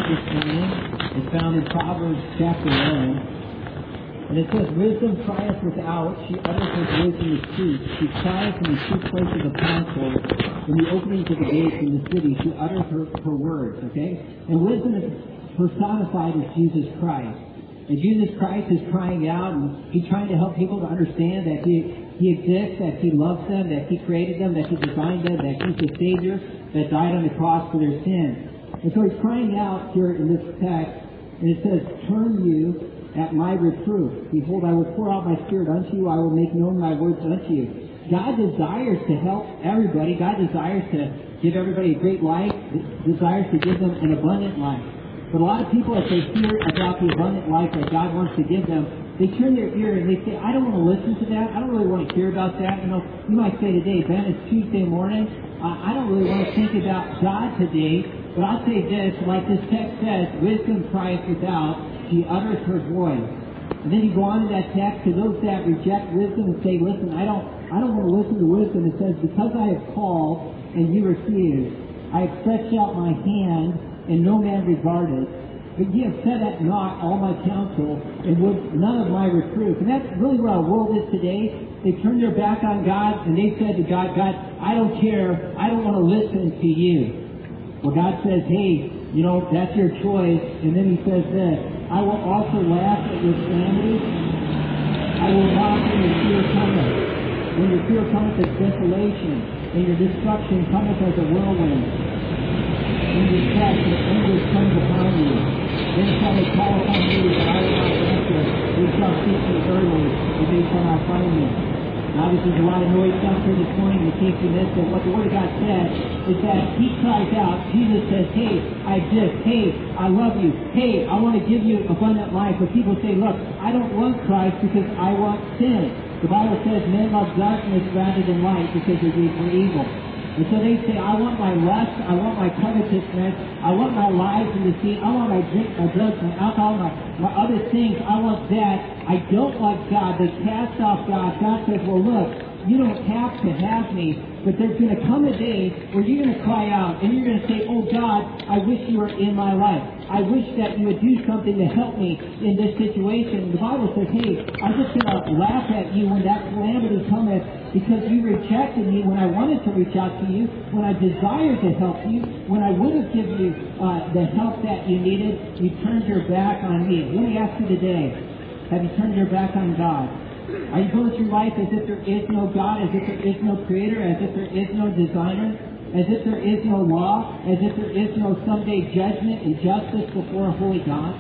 this morning is found in Proverbs chapter 1. And it says, wisdom crieth without, she utters her voice in the streets. She crieth in the chief places of counsel, in the openings of the gates in the city. She utters her words, okay? And wisdom is personified as Jesus Christ. And Jesus Christ is crying out, and He's trying to help people to understand that He exists, that He loves them, that He created them, that He designed them, that He's the Savior that died on the cross for their sins. And so He's crying out here in this text, and it says, turn you at my reproof. Behold, I will pour out my Spirit unto you. I will make known my words unto you. God desires to help everybody. God desires to give everybody a great life, desires to give them an abundant life. But a lot of people, as they hear about the abundant life that God wants to give them, they turn their ear and they say, I don't want to listen to that. I don't really want to hear about that. You know, you might say today, Ben, it's Tuesday morning. I don't really want to think about God today. But I'll say this, like this text says, wisdom crieth without, she utters her voice. And then you go on to that text to those that reject wisdom and say, listen, I don't want to listen to wisdom. It says, because I have called and you refused, I have stretched out my hand and no man regarded. But ye have set at naught all my counsel, and would none of my reproof. And that's really where our world is today. They turned their back on God, and they said to God, God, I don't care. I don't want to listen to you. Well, God says, hey, you know, that's your choice. And then He says this, I will also laugh at your calamities. I will mock when your fear cometh. When your fear cometh as desolation, and your destruction cometh as a whirlwind. When distress and anguish comes upon you, then shall they call upon me, but I will not answer. They shall seek me early, but they shall not find me. Now, this is a lot of noise down here this morning. In case you missed it, what the Word of God said is that He cries out. Jesus says, hey, I exist. Hey, I love you. Hey, I want to give you abundant life. But people say, look, I don't want Christ because I want sin. The Bible says men love darkness rather than light because their deeds were evil. And so they say, I want my lust, I want my covetousness, I want my lies and deceit, I want my drink, my drugs, my alcohol, my other things, I want that. I don't like God. They cast off God. God says, well, look, you don't have to have me, but there's going to come a day where you're going to cry out and you're going to say, oh God, I wish you were in my life. I wish that you would do something to help me in this situation. The Bible says, hey, I'm just going to laugh at you when that calamity cometh because you rejected me when I wanted to reach out to you, when I desired to help you, when I would have given you the help that you needed. You turned your back on me. Let me ask you today, have you turned your back on God? Are you going through life as if there is no God, as if there is no Creator, as if there is no Designer, as if there is no law, as if there is no someday judgment and justice before a holy God?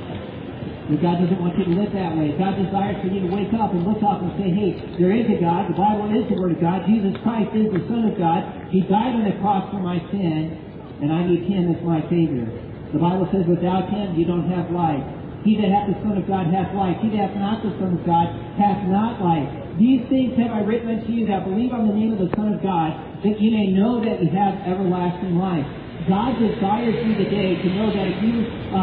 But God doesn't want you to live that way. God desires for you to wake up and look up and say, hey, there is a God. The Bible is the Word of God. Jesus Christ is the Son of God. He died on the cross for my sin, and I need Him as my Savior. The Bible says, without Him, you don't have life. He that hath the Son of God hath life. He that hath not the Son of God hath not life. These things have I written unto you that believe on the name of the Son of God, that ye may know that ye have everlasting life. God desires you today to know that if you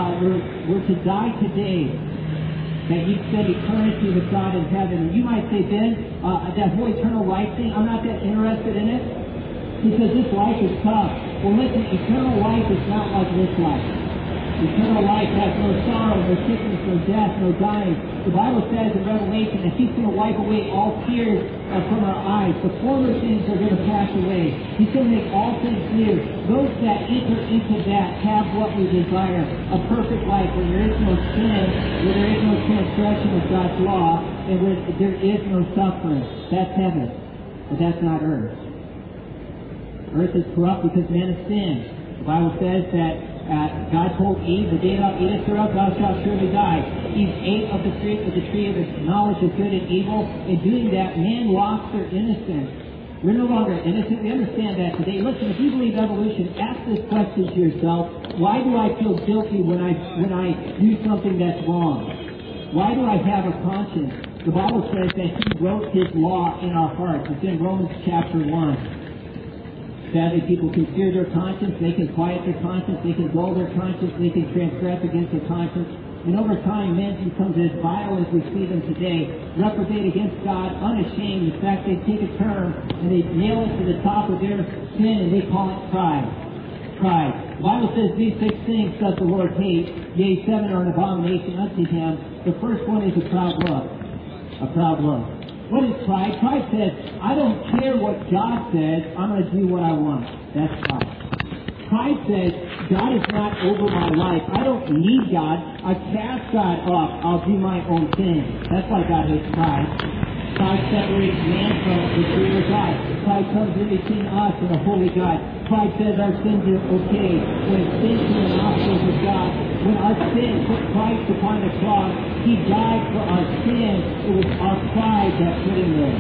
were to die today, that you'd spend eternity with God in heaven. And you might say, Ben, that whole eternal life thing, I'm not that interested in it because this life is tough. Well, listen, eternal life is not like this life. Eternal life has no sorrow, no sickness, no death, no dying. The Bible says in Revelation that He's going to wipe away all tears from our eyes. The former things are going to pass away. He's going to make all things new. Those that enter into that have what we desire, a perfect life where there is no sin, where there is no transgression of God's law, and where there is no suffering. That's heaven, but that's not earth. Earth is corrupt because man has sinned. The Bible says that God told Eve, the day thou eatest thereof, thou shalt surely die. Eve ate of the tree of the knowledge of good and evil. In doing that, man lost their innocence. We're no longer innocent. We understand that today. Listen, if you believe evolution, ask this question to yourself. Why do I feel guilty when I do something that's wrong? Why do I have a conscience? The Bible says that He wrote His law in our hearts. It's in Romans chapter 1. Sadly, people can fear their conscience, they can quiet their conscience, they can dull their conscience, they can transgress against their conscience. And over time, men become as vile as we see them today, reprobate against God, unashamed. In fact, they take a term and they nail it to the top of their sin and they call it pride. pride. The Bible says these 6 things does the Lord hate, yea, 7 are an abomination unto him. The first one is a proud look. A proud look. What is pride? Pride says, I don't care what God says, I'm going to do what I want. That's pride. Pride says, God is not over my life. I don't need God. I cast God off. I'll do my own thing. That's why God hates pride. Pride separates man from the creator God. Pride comes in between us and the holy God. Pride says our sins are okay. When it sins in the nostrils of God, when our sin put Christ upon the cross, He died for our sin. It was our pride that put Him there.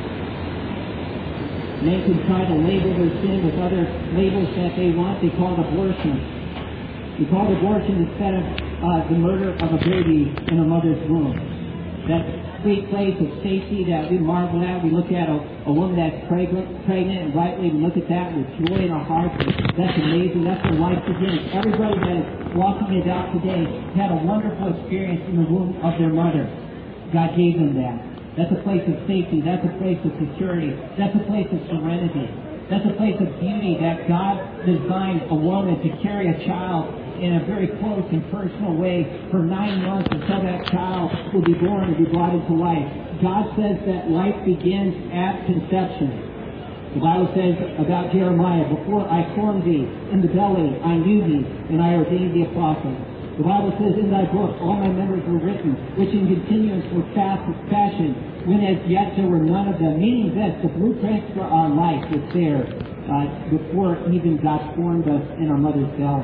Men can try to label their sin with other labels that they want. They call it abortion. They call it abortion instead of the murder of a baby in a mother's womb. That sweet place of safety that we marvel at. We look at a woman that's pregnant, and rightly we look at that with joy in our hearts. That's amazing. That's where life begins. Everybody that is walking it out today had a wonderful experience in the womb of their mother. God gave them that. That's a place of safety. That's a place of security. That's a place of serenity. That's a place of beauty that God designed a woman to carry a child in a very close and personal way for 9 months until that child will be born and be brought into life. God says that life begins at conception. The Bible says about Jeremiah, before I formed thee in the belly, I knew thee, and I ordained thee a prophet. The Bible says, in thy book all my members were written, which in continuance were fashioned, when as yet there were none of them. Meaning this, the blueprint for our life was there before even God formed us in our mother's belly.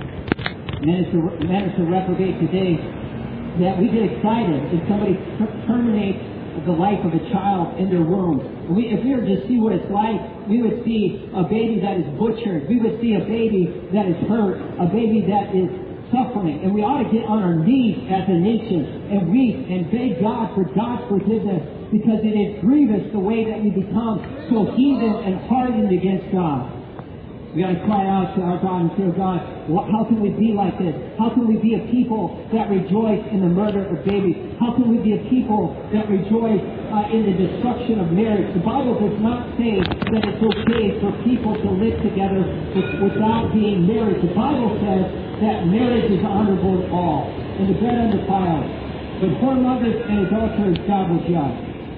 Men are so reprobate today that we get excited if somebody terminates the life of a child in their womb. If we were to see what it's like, we would see a baby that is butchered. We would see a baby that is hurt, a baby that is suffering. And we ought to get on our knees as a nation and weep and beg God for God's forgiveness, because it is grievous the way that we become so heathen and hardened against God. We got to cry out to our God and say, God, how can we be like this? How can we be a people that rejoice in the murder of babies? How can we be a people that rejoice in the destruction of marriage? The Bible does not say that it's okay for people to live together without being married. The Bible says that marriage is honorable to all, and the bed undefiled. But whoremongers and adulterers God will judge.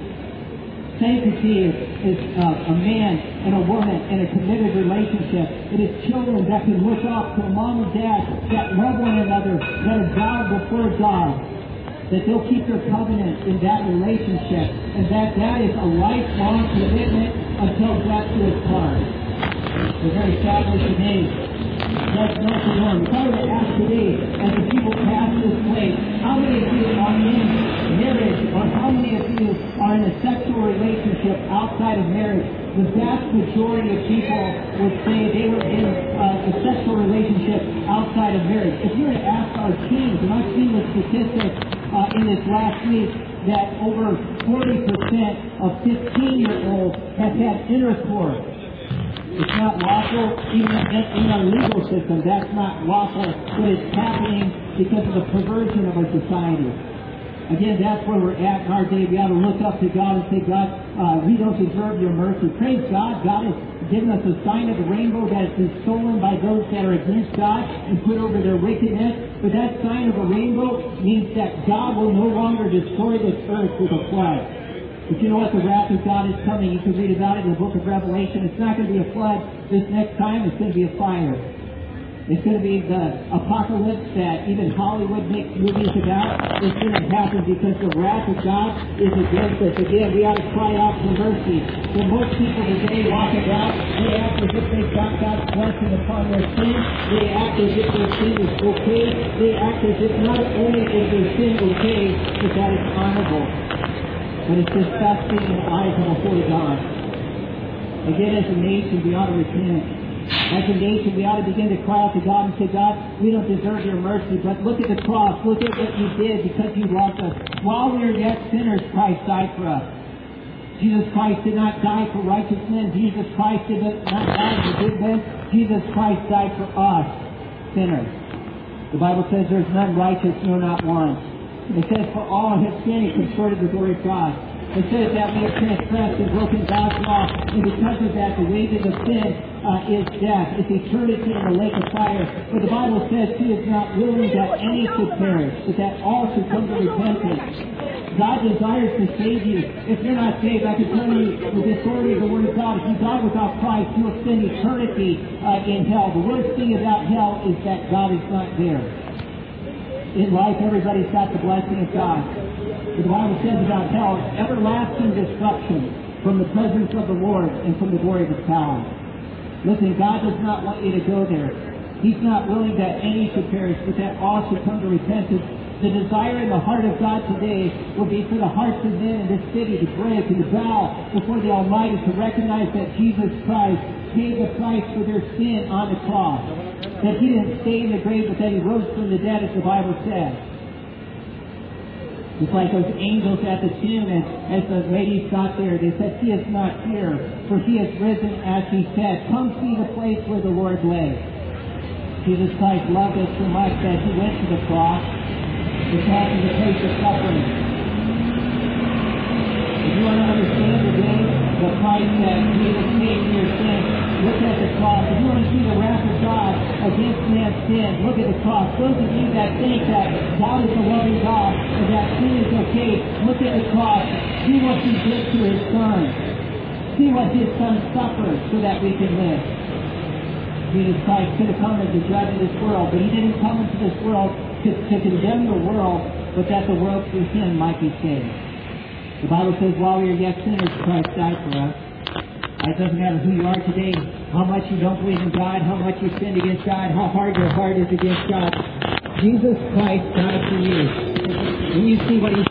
Sanctity is a man and a woman in a committed relationship. It is children that can look up to a mom and dad that love one another, that are vowed before God, that they'll keep their covenant in that relationship, and that is a lifelong commitment until death do us part. We're very sadly today. That's not the norm. If I were to ask today, as the people pass this way, how many of you are in marriage, or how many of you are in a sexual relationship outside of marriage? The vast majority of people would say they were in a sexual relationship outside of marriage. If you were to ask our teens, and I've seen the statistics in this last week, that over 40% of 15-year-olds have had intercourse. It's not lawful, even in our legal system, that's not lawful, but it's happening because of the perversion of our society. Again, that's where we're at in our day. We ought to look up to God and say, God, we don't deserve your mercy. Praise God. God has given us a sign of the rainbow that has been stolen by those that are against God and put over their wickedness. But that sign of a rainbow means that God will no longer destroy this earth with a flood. But you know what? The wrath of God is coming. You can read about it in the book of Revelation. It's not going to be a flood this next time. It's going to be a fire. It's going to be the apocalypse that even Hollywood makes movies about. It's going to happen because the wrath of God is against us. Again, we ought to cry out for mercy. When most people today walk about, they act as if they got God's blessing upon their sin. They act as if their sin is okay. They act as if not only is their sin okay, but that it's honorable. But it's disgusting in the eyes of a holy God. Again, as a nation, we ought to repent. As a nation, we ought to begin to cry out to God and say, God, we don't deserve your mercy, but look at the cross. Look at what you did because you loved us. While we were yet sinners, Christ died for us. Jesus Christ did not die for righteous men. Jesus Christ did not die for good men. Jesus Christ died for us, sinners. The Bible says there's none righteous, no, not one. It says, for all have sinned and come short of the glory of God. It says that we have transgressed and broken God's law, and because of that, the wages of sin is death. It's eternity in the lake of fire. But the Bible says He is not willing that any should perish, but that all should come to repentance. God desires to save you. If you're not saved, I can tell you with the authority of the Word of God, if you die without Christ, you will spend eternity in hell. The worst thing about hell is that God is not there. In life, everybody's got the blessing of God. But the Bible says about hell, everlasting destruction from the presence of the Lord and from the glory of His power. Listen, God does not want you to go there. He's not willing that any should perish, but that all should come to repentance. The desire in the heart of God today will be for the hearts of men in this city to break and to bow before the Almighty, to recognize that Jesus Christ paid the price for their sin on the cross. That He didn't stay in the grave, but that He rose from the dead, as the Bible says. Just like those angels at the tomb, and as the ladies got there, they said, He is not here, for He has risen as He said. Come see the place where the Lord lay. Jesus Christ loved us so much that He went to the cross. The cross is a place of suffering. If you want to understand today the price that Jesus paid for your sin, look at the cross. If you want to see the wrath of God against man's sin, look at the cross. Those of you that think that God is a loving God and that sin is okay, look at the cross. See what He did to His Son. See what His Son suffered so that we can live. Jesus Christ could have come as the judge of this world, but He didn't come into this world to condemn the world, but that the world through Him might be saved. The Bible says, while we are yet sinners, Christ died for us. It doesn't matter who you are today, how much you don't believe in God, how much you sinned against God, how hard your heart is against God. Jesus Christ died for you. When you see what He